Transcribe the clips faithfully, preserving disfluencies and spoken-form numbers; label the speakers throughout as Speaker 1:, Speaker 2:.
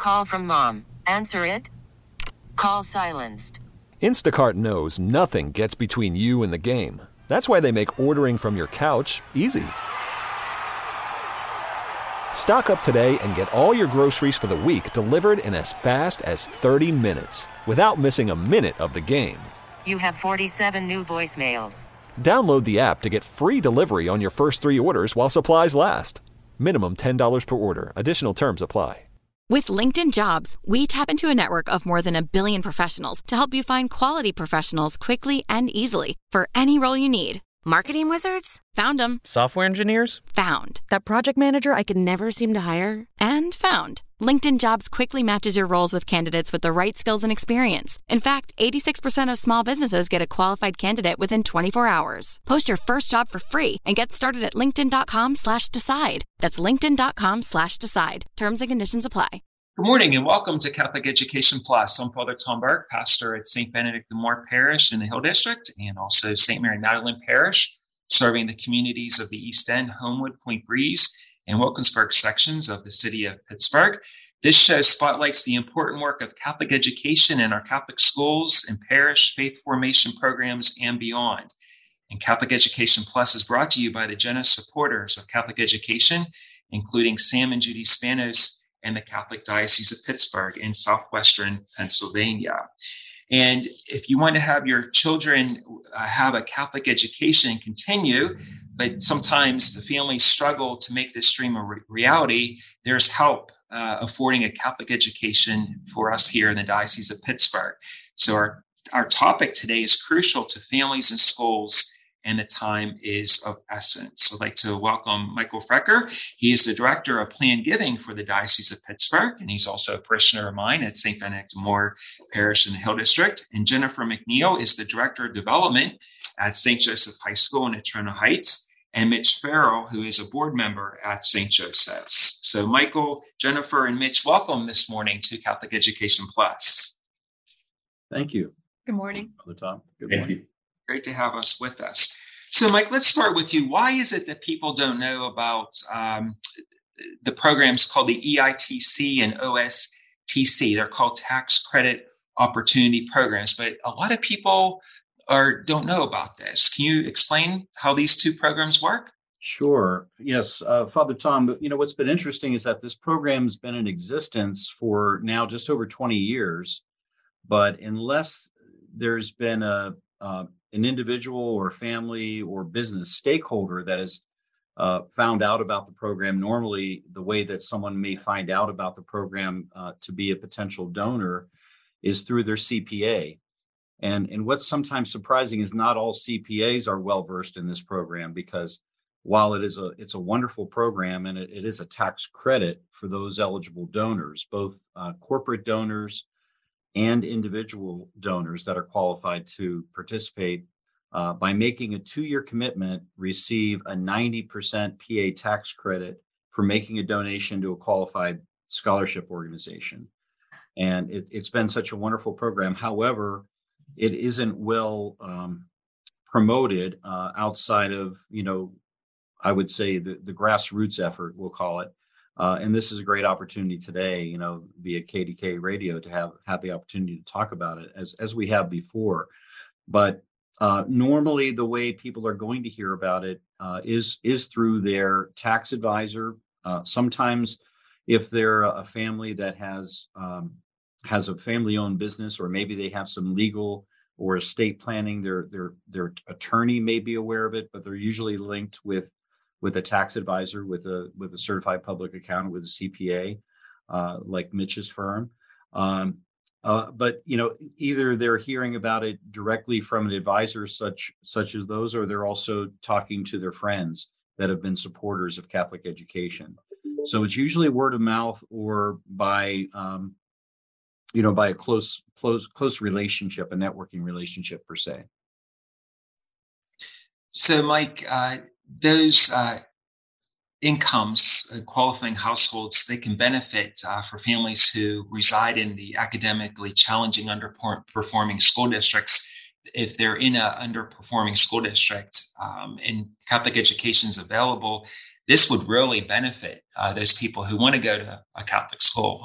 Speaker 1: Call from mom. Answer it. Call silenced.
Speaker 2: Instacart knows nothing gets between you and the game. That's why they make ordering from your couch easy. Stock up today and get all your groceries for the week delivered in as fast as thirty minutes without missing a minute of the game.
Speaker 1: You have forty-seven new voicemails.
Speaker 2: Download the app to get free delivery on your first three orders while supplies last. Minimum ten dollars per order. Additional terms apply.
Speaker 3: With LinkedIn Jobs, we tap into a network of more than a billion professionals to help you find quality professionals quickly and easily for any role you need. Marketing wizards? Found them.
Speaker 4: Software engineers?
Speaker 3: Found. That project manager I could never seem to hire? And found. LinkedIn Jobs quickly matches your roles with candidates with the right skills and experience. In fact, eighty-six percent of small businesses get a qualified candidate within twenty-four hours. Post your first job for free and get started at linkedin.com slash decide. That's linkedin.com slash decide. Terms and conditions apply.
Speaker 5: Good morning and welcome to Catholic Education Plus. I'm Father Tom Burke, pastor at Saint Benedict the Moor Parish in the Hill District and also Saint Mary Magdalene Parish, serving the communities of the East End, Homewood, Point Breeze, and Wilkinsburg sections of the city of Pittsburgh. This show spotlights the important work of Catholic education in our Catholic schools and parish faith formation programs and beyond. And Catholic Education Plus is brought to you by the generous supporters of Catholic education, including Sam and Judy Spanos and the Catholic Diocese of Pittsburgh in southwestern Pennsylvania. And if you want to have your children uh, have a Catholic education and continue, but sometimes the families struggle to make this dream a re- reality, there's help uh, affording a Catholic education for us here in the Diocese of Pittsburgh. So our, our topic today is crucial to families and schools, and the time is of essence. So I'd like to welcome Michael Frecker. He is the Director of Planned Giving for the Diocese of Pittsburgh, and he's also a parishioner of mine at Saint Benedict the Moor Parish in the Hill District. And Jennifer McNeil is the Director of Development at Saint Joseph High School in Etona Heights, and Mitch Farrell, who is a board member at Saint Joseph's. So Michael, Jennifer, and Mitch, welcome this morning to Catholic Education Plus.
Speaker 6: Thank you.
Speaker 7: Good morning.
Speaker 6: Father Tom. Good
Speaker 5: Thank
Speaker 6: morning.
Speaker 5: you. Great to have us with us. So, Mike, let's start with you. Why is it that people don't know about um, the programs called the E I T C and O S T C? They're called Tax Credit Opportunity Programs, but a lot of people are don't know about this. Can you explain how these two programs work?
Speaker 6: Sure. Yes, uh, Father Tom. But you know what's been interesting is that this program's been in existence for now just over twenty years, but unless there's been a uh, an individual or family or business stakeholder that has uh, found out about the program, normally the way that someone may find out about the program uh, to be a potential donor is through their C P A. And, and what's sometimes surprising is not all C P As are well versed in this program, because while it is a it's a wonderful program and it, it is a tax credit for those eligible donors, both uh, corporate donors and individual donors that are qualified to participate, uh, by making a two-year commitment, receive a ninety percent P A tax credit for making a donation to a qualified scholarship organization. And it, it's been such a wonderful program. However, it isn't well um, promoted uh, outside of, you know, I would say the, the grassroots effort, we'll call it. Uh, and this is a great opportunity today, you know, via K D K radio to have, have the opportunity to talk about it as, as we have before. But uh, normally the way people are going to hear about it uh, is, is through their tax advisor. Uh, sometimes if they're a family that has, um, has a family-owned business, or maybe they have some legal or estate planning, their, their, their attorney may be aware of it, but they're usually linked with with a tax advisor, with a with a certified public accountant, with a C P A, uh, like Mitch's firm. Um, uh, but you know, either they're hearing about it directly from an advisor such such as those, or they're also talking to their friends that have been supporters of Catholic education. So it's usually word of mouth or by um, you know by a close close close relationship, a networking relationship per se.
Speaker 5: So, Mike, uh, those uh, incomes, uh, qualifying households, they can benefit uh, for families who reside in the academically challenging, underperforming school districts. If they're in an underperforming school district um, and Catholic education is available, this would really benefit uh, those people who want to go to a Catholic school. Huh?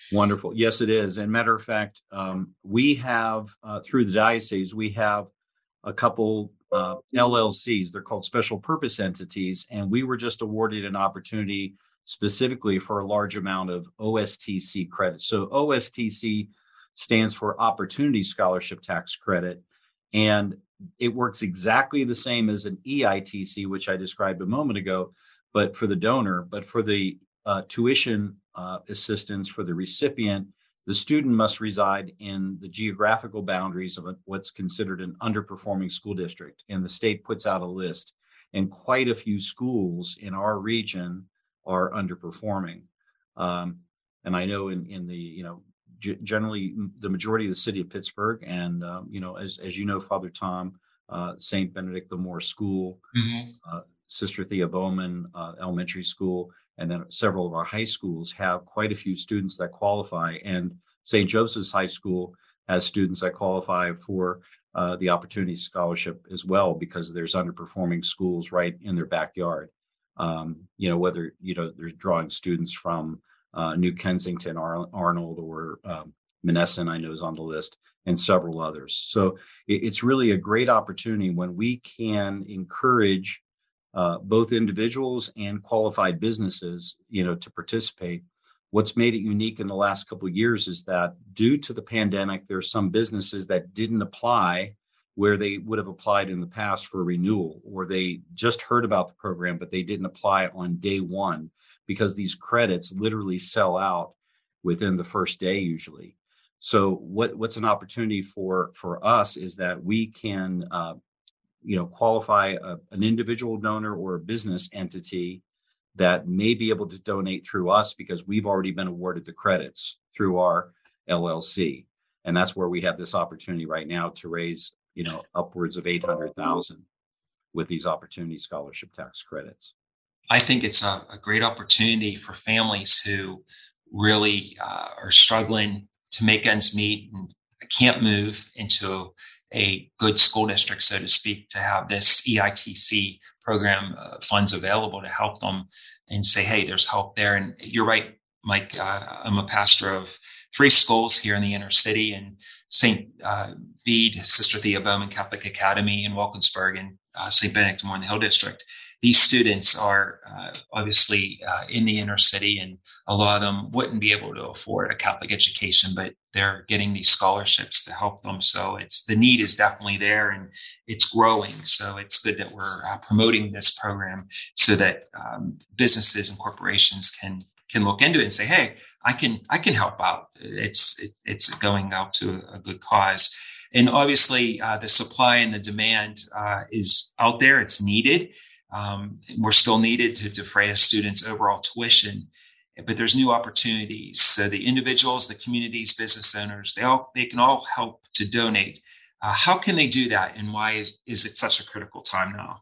Speaker 6: Wonderful. Yes, it is. And matter of fact, um, we have, uh, through the diocese, we have a couple uh, L L Cs. They're called special purpose entities. And we were just awarded an opportunity specifically for a large amount of O S T C credit. So O S T C stands for Opportunity Scholarship Tax Credit. And it works exactly the same as an E I T C, which I described a moment ago, but for the donor, but for the uh, tuition uh, assistance for the recipient, the student must reside in the geographical boundaries of a, what's considered an underperforming school district. And the state puts out a list, and quite a few schools in our region are underperforming. Um, and I know in, in the, you know, g- generally the majority of the city of Pittsburgh, and, um, you know, as, as you know, Father Tom, uh, Saint Benedict the Moore School, mm-hmm. uh, Sister Thea Bowman uh, Elementary School, and then several of our high schools have quite a few students that qualify. And Saint Joseph's High School has students that qualify for uh, the Opportunity Scholarship as well, because there's underperforming schools right in their backyard. Um, you know, whether, you know, they're drawing students from uh, New Kensington, Ar- Arnold, or um, Monessen, I know is on the list, and several others. So it, it's really a great opportunity when we can encourage Uh, both individuals and qualified businesses, you know, to participate. What's made it unique in the last couple of years is that due to the pandemic, there's some businesses that didn't apply where they would have applied in the past for renewal, or they just heard about the program, but they didn't apply on day one, because these credits literally sell out within the first day usually. So what, what's an opportunity for, for us is that we can uh, you know, qualify a, an individual donor or a business entity that may be able to donate through us, because we've already been awarded the credits through our L L C. And that's where we have this opportunity right now to raise, you know, upwards of eight hundred thousand with these Opportunity Scholarship Tax Credits.
Speaker 5: I think it's a, a great opportunity for families who really uh, are struggling to make ends meet and can't move into a good school district, so to speak, to have this E I T C program uh, funds available to help them and say, hey, there's help there. And you're right, Mike, uh, I'm a pastor of three schools here in the inner city, and Saint Uh, Bede, Sister Thea Bowman Catholic Academy in Wilkinsburg, and uh, Saint Benedict the Moore in the Hill District. These students are uh, obviously uh, in the inner city, and a lot of them wouldn't be able to afford a Catholic education, but they're getting these scholarships to help them. So it's the need is definitely there, and it's growing. So it's good that we're uh, promoting this program so that um, businesses and corporations can can look into it and say, hey, I can I can help out. It's it, it's going out to a, a good cause. And obviously, uh, the supply and the demand uh, is out there. It's needed. Um, we're still needed to defray a student's overall tuition, but there's new opportunities. So the individuals, the communities, business owners, they all they can all help to donate. Uh, how can they do that, and why is, is it such a critical time now?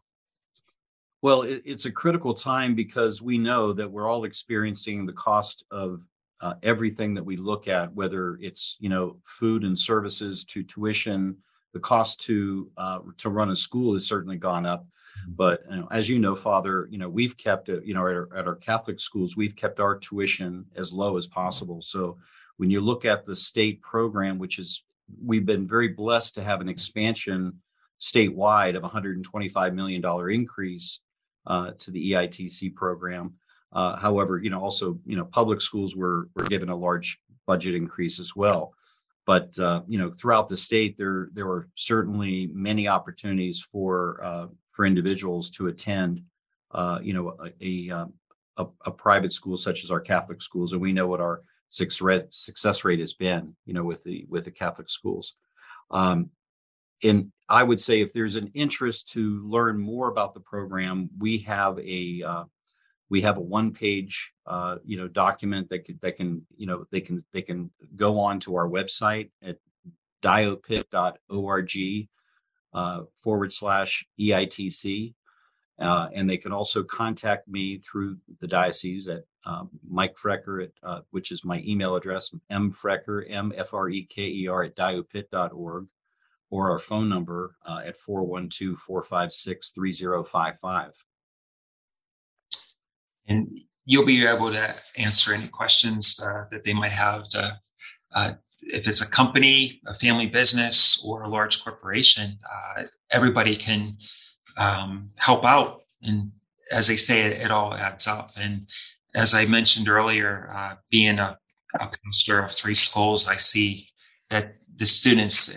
Speaker 6: Well, it, it's a critical time because we know that we're all experiencing the cost of uh, everything that we look at, whether it's, you know, food and services to tuition. The cost to uh, to run a school has certainly gone up. But you know, as you know, Father, you know, we've kept, uh, you know, at our, at our Catholic schools, we've kept our tuition as low as possible. So when you look at the state program, which is, we've been very blessed to have an expansion statewide of one hundred twenty-five million dollars increase uh, to the E I T C program. Uh, however, you know, also, you know, public schools were, were given a large budget increase as well. But, uh, you know, throughout the state, there there were certainly many opportunities for uh, for individuals to attend, uh, you know, a, a, a, a private school such as our Catholic schools. And we know what our success rate has been, you know, with the with the Catholic schools. Um, and I would say if there's an interest to learn more about the program, we have a uh, we have a one-page, uh, you know, document that could, that can, you know, they can they can go on to our website at diopit dot org uh, forward slash E I T C, uh, and they can also contact me through the diocese at um, Mike Frecker, at, uh, which is my email address, mfrecker, M F R E K E R at diopit dot org, or our phone number uh, at four one two, four five six, three zero five five.
Speaker 5: And you'll be able to answer any questions uh, that they might have to, uh, if it's a company, a family business, or a large corporation, uh, everybody can um, help out. And as they say, it, it all adds up. And as I mentioned earlier, uh, being a, a pastor of three schools, I see that the students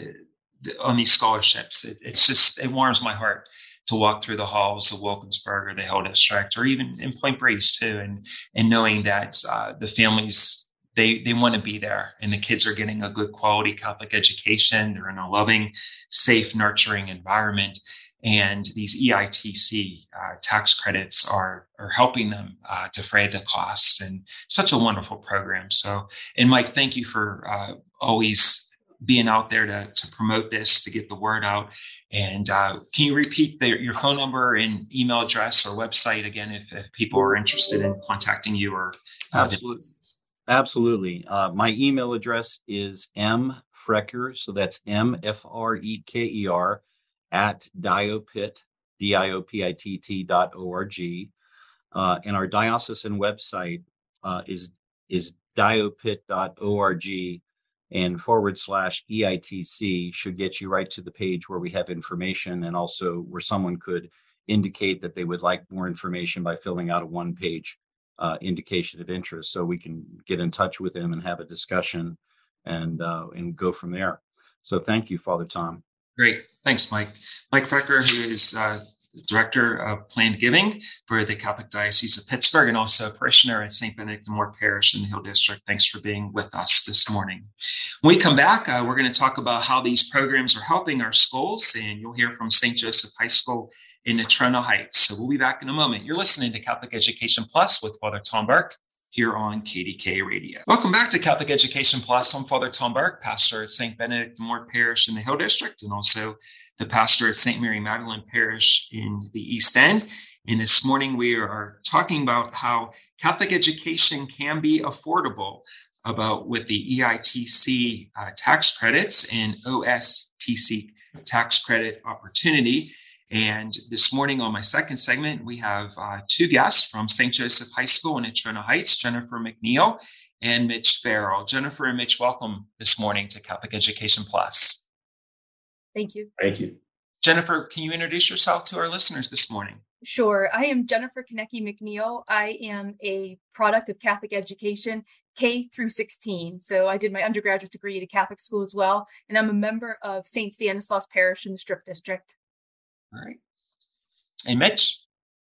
Speaker 5: on these scholarships, it, it's just, it warms my heart to walk through the halls of Wilkinsburg or the Hill District, or even in Point Breeze too, and and knowing that uh, the families, they they want to be there, and the kids are getting a good quality Catholic education. They're in a loving, safe, nurturing environment, and these E I T C uh, tax credits are are helping them uh, defray the costs, and such a wonderful program. So, and Mike, thank you for uh, always being out there to, to promote this, to get the word out. And uh, can you repeat the, your phone number and email address or website again, if, if people are interested in contacting you? Or uh,
Speaker 6: Absolutely. Absolutely. Uh, my email address is mfrecker, so that's M F R E K E R, at diopit, D I O P I T T dot O R G. Uh, and our diocesan website uh, is, is diopit dot org. And forward slash E I T C should get you right to the page where we have information, and also where someone could indicate that they would like more information by filling out a one page uh, indication of interest, so we can get in touch with them and have a discussion and uh, and go from there. So thank you, Father Tom.
Speaker 5: Great. Thanks, Mike. Mike Frecker, who is uh, Director of Planned Giving for the Catholic Diocese of Pittsburgh, and also a parishioner at Saint Benedict the Moor Parish in the Hill District. Thanks for being with us this morning. When we come back, uh, we're going to talk about how these programs are helping our schools, and you'll hear from Saint Joseph High School in Natrona Heights. So we'll be back in a moment. You're listening to Catholic Education Plus with Father Tom Burke here on K D K Radio. Welcome back to Catholic Education Plus. I'm Father Tom Burke, pastor at Saint Benedict the Moor Parish in the Hill District, and also the pastor at Saint Mary Magdalene Parish in the East End. And this morning we are talking about how Catholic education can be affordable, about with the E I T C uh, tax credits and O S T C tax credit opportunity. And this morning on my second segment, we have uh, two guests from Saint Joseph High School in Natrona Heights, Jennifer McNeil and Mitch Farrell. Jennifer and Mitch, welcome this morning to Catholic Education Plus.
Speaker 4: Thank you.
Speaker 7: Thank you.
Speaker 5: Jennifer, can you introduce yourself to our listeners this morning?
Speaker 4: Sure. I am Jennifer Konecki McNeil. I am a product of Catholic education, K through sixteen. So I did my undergraduate degree at a Catholic school as well, and I'm a member of Saint Stanislaus Parish in the Strip District.
Speaker 5: All right. And Mitch?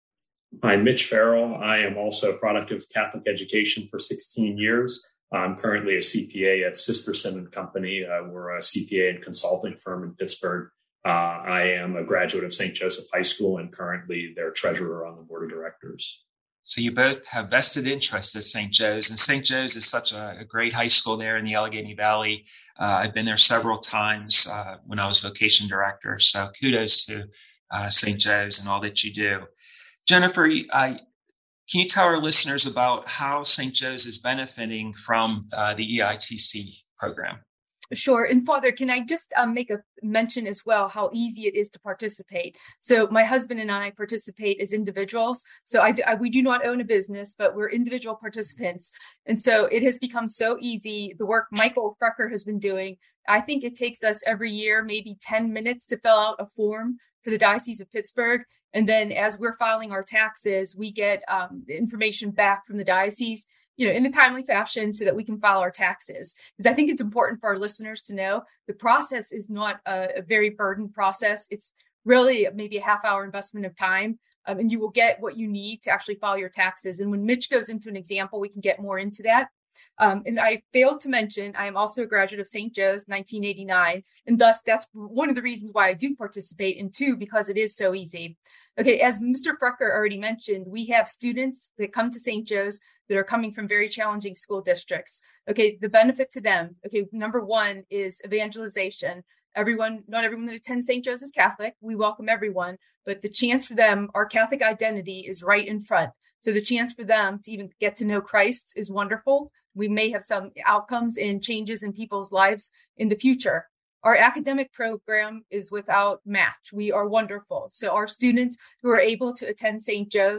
Speaker 7: I'm Mitch Farrell. I am also a product of Catholic education for sixteen years. I'm currently a C P A at Sisterson and Company. Uh, we're a C P A and consulting firm in Pittsburgh. Uh, I am a graduate of Saint Joseph High School and currently their treasurer on the board of directors.
Speaker 5: So you both have vested interest at Saint Joe's, and Saint Joe's is such a, a great high school there in the Allegheny Valley. Uh, I've been there several times uh, when I was vocation director. So kudos to uh, Saint Joe's and all that you do. Jennifer, I, can you tell our listeners about how Saint Joe's is benefiting from uh, the E I T C program?
Speaker 4: Sure. And Father, can I just um, make a mention as well how easy it is to participate? So my husband and I participate as individuals. So I, I, we do not own a business, but we're individual participants. And so it has become so easy. The work Michael Frecker has been doing, I think it takes us every year, maybe ten minutes to fill out a form for the Diocese of Pittsburgh. And then as we're filing our taxes, we get um, the information back from the diocese, you know, in a timely fashion so that we can file our taxes. Because I think it's important for our listeners to know the process is not a, a very burdened process. It's really maybe a half hour investment of time, um, and you will get what you need to actually file your taxes. And when Mitch goes into an example, we can get more into that. Um, and I failed to mention, I am also a graduate of Saint Joe's, nineteen eighty-nine. And thus, that's one of the reasons why I do participate, and two, because it is so easy. Okay, as Mister Frecker already mentioned, we have students that come to Saint Joe's that are coming from very challenging school districts. Okay, the benefit to them, okay, number one is evangelization. Everyone, not everyone that attends Saint Joe's is Catholic. We welcome everyone, but the chance for them, our Catholic identity is right in front. So the chance for them to even get to know Christ is wonderful. We may have some outcomes and changes in people's lives in the future. Our academic program is without match. We are wonderful. So our students who are able to attend Saint Joe's,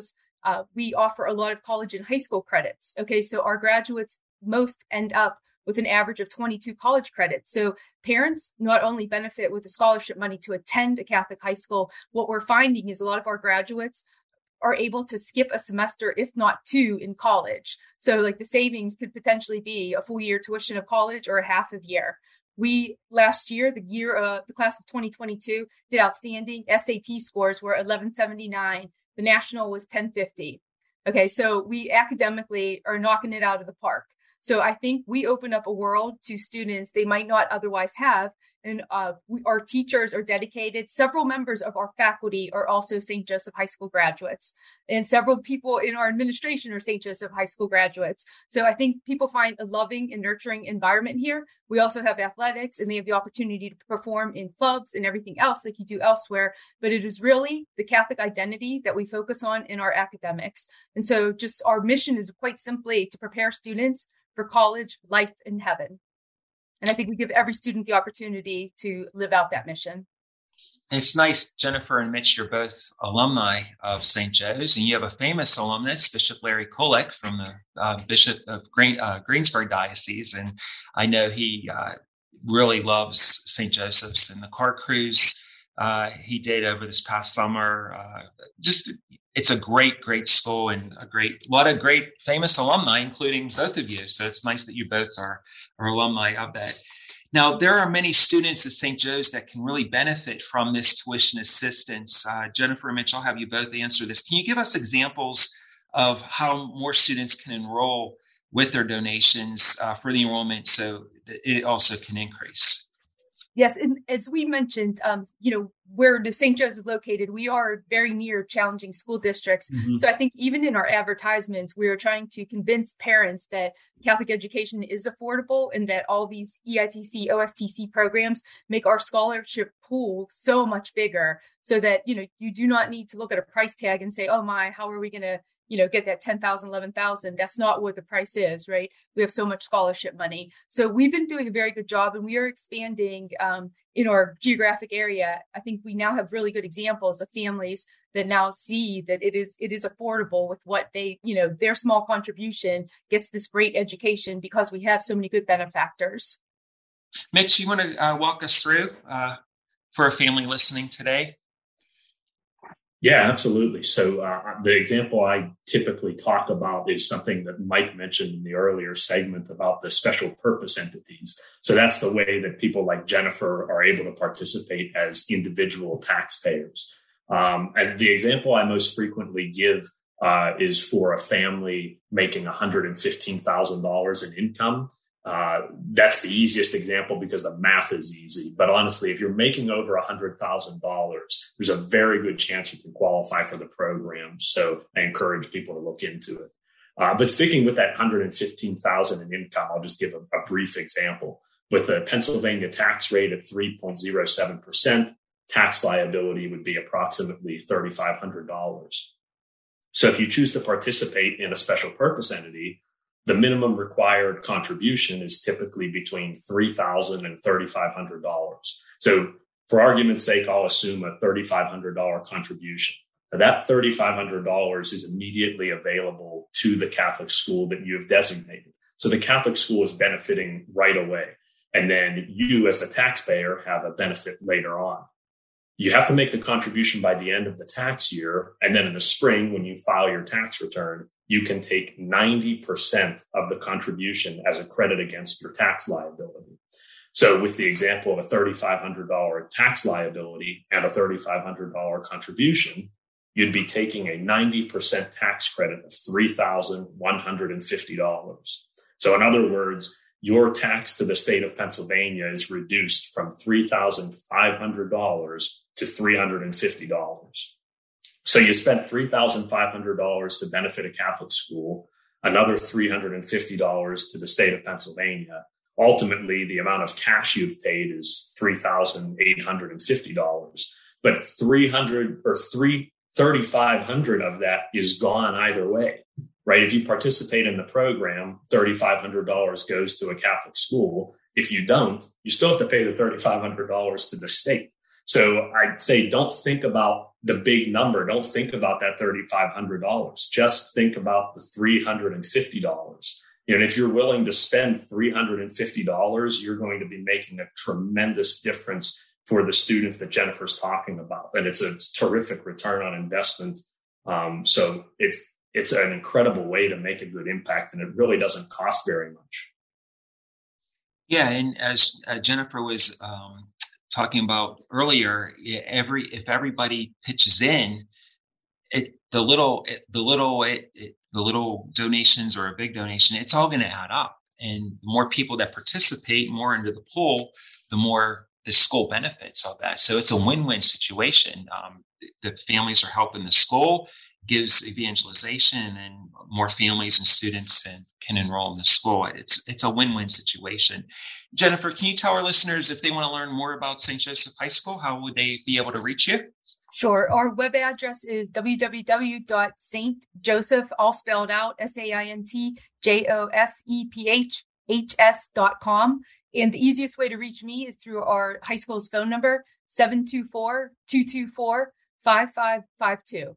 Speaker 4: uh, we offer a lot of college and high school credits. Okay, so our graduates most end up with an average of twenty-two college credits. So parents not only benefit with the scholarship money to attend a Catholic high school, what we're finding is a lot of our graduates are able to skip a semester, if not two, in college. So like the savings could potentially be a full year tuition of college or a half of year. We last year, the year uh, the class of twenty twenty-two did outstanding. S A T scores were eleven seventy-nine. The national was ten fifty. Okay, so we academically are knocking it out of the park. So I think we open up a world to students they might not otherwise have. And uh, we, our teachers are dedicated. Several members of our faculty are also Saint Joseph High School graduates. And several people in our administration are Saint Joseph High School graduates. So I think people find a loving and nurturing environment here. We also have athletics, and they have the opportunity to perform in clubs and everything else like you do elsewhere. But it is really the Catholic identity that we focus on in our academics. And so just our mission is quite simply to prepare students for college, life, and heaven. And I think we give every student the opportunity to live out that mission.
Speaker 5: It's nice, Jennifer and Mitch, you're both alumni of Saint Joe's, and you have a famous alumnus, Bishop Larry Kolek from the uh, Bishop of Green, uh, Greensburg Diocese. And I know he uh, really loves Saint Joseph's and the car cruise uh, he did over this past summer. Uh, just It's a great, great school and a great, a lot of great famous alumni, including both of you. So it's nice that you both are, are alumni of that. Now, there are many students at Saint Joe's that can really benefit from this tuition assistance. Uh, Jennifer and Mitch, I'll have you both answer this. Can you give us examples of how more students can enroll with their donations uh, for the enrollment so that it also can increase?
Speaker 4: Yes, and as we mentioned, um, you know, where the Saint Joe's is located, we are very near challenging school districts. Mm-hmm. So I think even in our advertisements, we are trying to convince parents that Catholic education is affordable and that all these E I T C, O S T C programs make our scholarship pool so much bigger so that, you know, you do not need to look at a price tag and say, oh my, how are we going to, you know, get that ten thousand, eleven thousand. That's not what the price is, right? We have so much scholarship money. So we've been doing a very good job, and we are expanding um, in our geographic area. I think we now have really good examples of families that now see that it is it is affordable with what they, you know, their small contribution gets this great education because we have so many good benefactors.
Speaker 5: Mitch, you want to uh, walk us through uh, for a family listening today?
Speaker 7: Yeah, absolutely. So uh, the example I typically talk about is something that Mike mentioned in the earlier segment about the special purpose entities. So that's the way that people like Jennifer are able to participate as individual taxpayers. Um, and the example I most frequently give uh, is for a family making one hundred fifteen thousand dollars in income. Uh, that's the easiest example because the math is easy. But honestly, if you're making over one hundred thousand dollars, there's a very good chance you can qualify for the program. So I encourage people to look into it. Uh, but sticking with that one hundred fifteen thousand dollars in income, I'll just give a, a brief example. With a Pennsylvania tax rate of three point zero seven percent, tax liability would be approximately three thousand five hundred dollars. So if you choose to participate in a special purpose entity, the minimum required contribution is typically between three thousand dollars and three thousand five hundred dollars. So for argument's sake, I'll assume a three thousand five hundred dollars contribution. Now that three thousand five hundred dollars is immediately available to the Catholic school that you have designated. So the Catholic school is benefiting right away. And then you as the taxpayer have a benefit later on. You have to make the contribution by the end of the tax year. And then in the spring, when you file your tax return, you can take ninety percent of the contribution as a credit against your tax liability. So with the example of a three thousand five hundred dollars tax liability and a three thousand five hundred dollars contribution, you'd be taking a ninety percent tax credit of three thousand one hundred fifty dollars. So in other words, your tax to the state of Pennsylvania is reduced from three thousand five hundred dollars to three hundred fifty dollars. So you spent three thousand five hundred dollars to benefit a Catholic school, another three hundred fifty dollars to the state of Pennsylvania. Ultimately, the amount of cash you've paid is three thousand eight hundred fifty dollars. But three hundred or three thousand five hundred dollars of that is gone either way, right? If you participate in the program, three thousand five hundred dollars goes to a Catholic school. If you don't, you still have to pay the three thousand five hundred dollars to the state. So I'd say don't think about the big number. Don't think about that three thousand five hundred dollars. Just think about the three hundred fifty dollars. And if you're willing to spend three hundred fifty dollars, you're going to be making a tremendous difference for the students that Jennifer's talking about. And it's a terrific return on investment. Um, so it's it's an incredible way to make a good impact, and it really doesn't cost very much.
Speaker 5: Yeah, and as uh, Jennifer was um, talking about earlier, every if everybody pitches in, it, the little it, the little it, it, the little donations or a big donation, it's all going to add up. And the more people that participate more into the pool, the more the school benefits of that. So it's a win-win situation. Um, the, the families are helping the school, gives evangelization, and more families and students and can enroll in the school. It's it's a win-win situation. Jennifer, can you tell our listeners if they want to learn more about Saint Joseph High School, how would they be able to reach you?
Speaker 4: Sure. Our web address is w w w dot saint joseph, all spelled out, S A I N T J O S E P H H S dot com. And the easiest way to reach me is through our high school's phone number, seven two four, two two four, five five five two.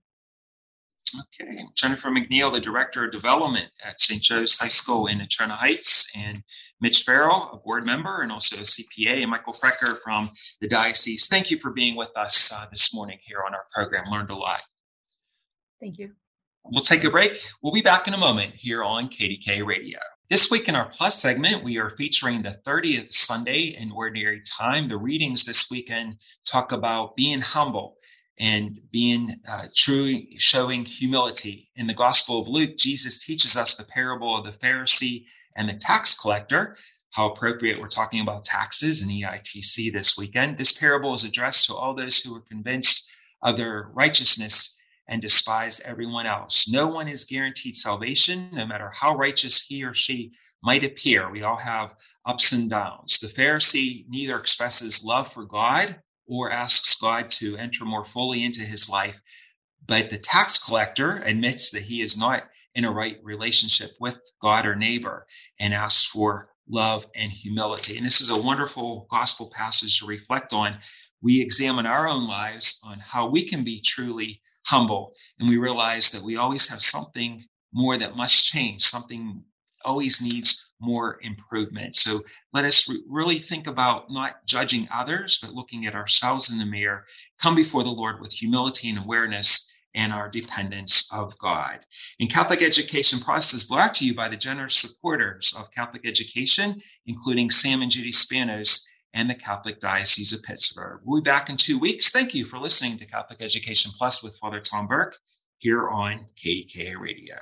Speaker 5: Okay. Jennifer McNeil, the Director of Development at Saint Joe's High School in Eterna Heights, and Mitch Farrell, a board member and also a C P A, and Michael Frecker from the diocese. Thank you for being with us uh, this morning here on our program. Learned a lot.
Speaker 4: Thank you.
Speaker 5: We'll take a break. We'll be back in a moment here on K D K Radio. This week in our Plus segment, we are featuring the thirtieth Sunday in Ordinary Time. The readings this weekend talk about being humble and being uh, truly showing humility. In the Gospel of Luke, Jesus teaches us the parable of the Pharisee and the tax collector. How appropriate, we're talking about taxes and E I T C this weekend. This parable is addressed to all those who are convinced of their righteousness and despise everyone else. No one is guaranteed salvation, no matter how righteous he or she might appear. We all have ups and downs. The Pharisee neither expresses love for God or asks God to enter more fully into his life. But the tax collector admits that he is not in a right relationship with God or neighbor and asks for love and humility. And this is a wonderful gospel passage to reflect on. We examine our own lives on how we can be truly humble, and we realize that we always have something more that must change. Something always needs more improvement. So let us re- really think about not judging others, but looking at ourselves in the mirror, come before the Lord with humility and awareness and our dependence of God. And Catholic Education Plus is brought to you by the generous supporters of Catholic education, including Sam and Judy Spanos and the Catholic Diocese of Pittsburgh. We'll be back in two weeks. Thank you for listening to Catholic Education Plus with Father Tom Burke here on K D K A Radio.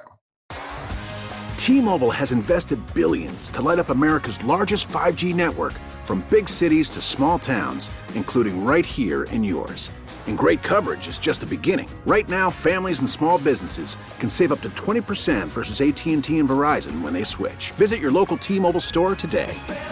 Speaker 8: T-Mobile has invested billions to light up America's largest five G network, from big cities to small towns, including right here in yours. And great coverage is just the beginning. Right now, families and small businesses can save up to twenty percent versus A T and T and Verizon when they switch. Visit your local T-Mobile store today.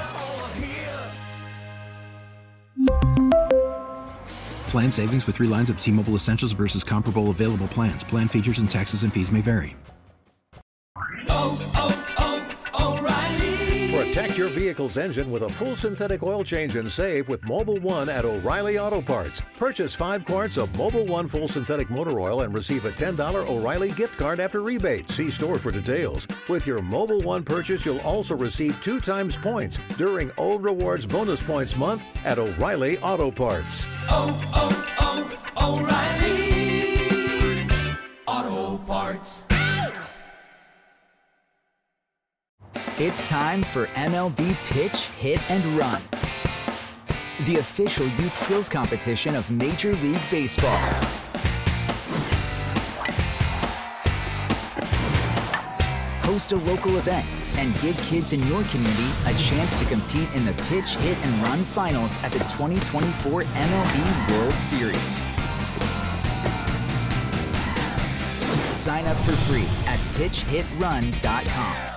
Speaker 9: Plan savings with three lines of T-Mobile Essentials versus comparable available plans. Plan features and taxes and fees may vary.
Speaker 10: Oh, oh, oh, O'Reilly. Protect your vehicle's engine with a full synthetic oil change and save with Mobil one at O'Reilly Auto Parts. Purchase five quarts of Mobil one full synthetic motor oil and receive a ten dollars O'Reilly gift card after rebate. See store for details. With your Mobil one purchase, you'll also receive two times points during O Rewards Bonus Points Month at O'Reilly Auto Parts.
Speaker 11: Oh, oh, oh, O'Reilly Auto Parts.
Speaker 12: It's time for M L B Pitch, Hit, and Run, the official youth skills competition of Major League Baseball. Host a local event and give kids in your community a chance to compete in the Pitch, Hit, and Run finals at the twenty twenty-four M L B World Series. Sign up for free at pitch hit run dot com.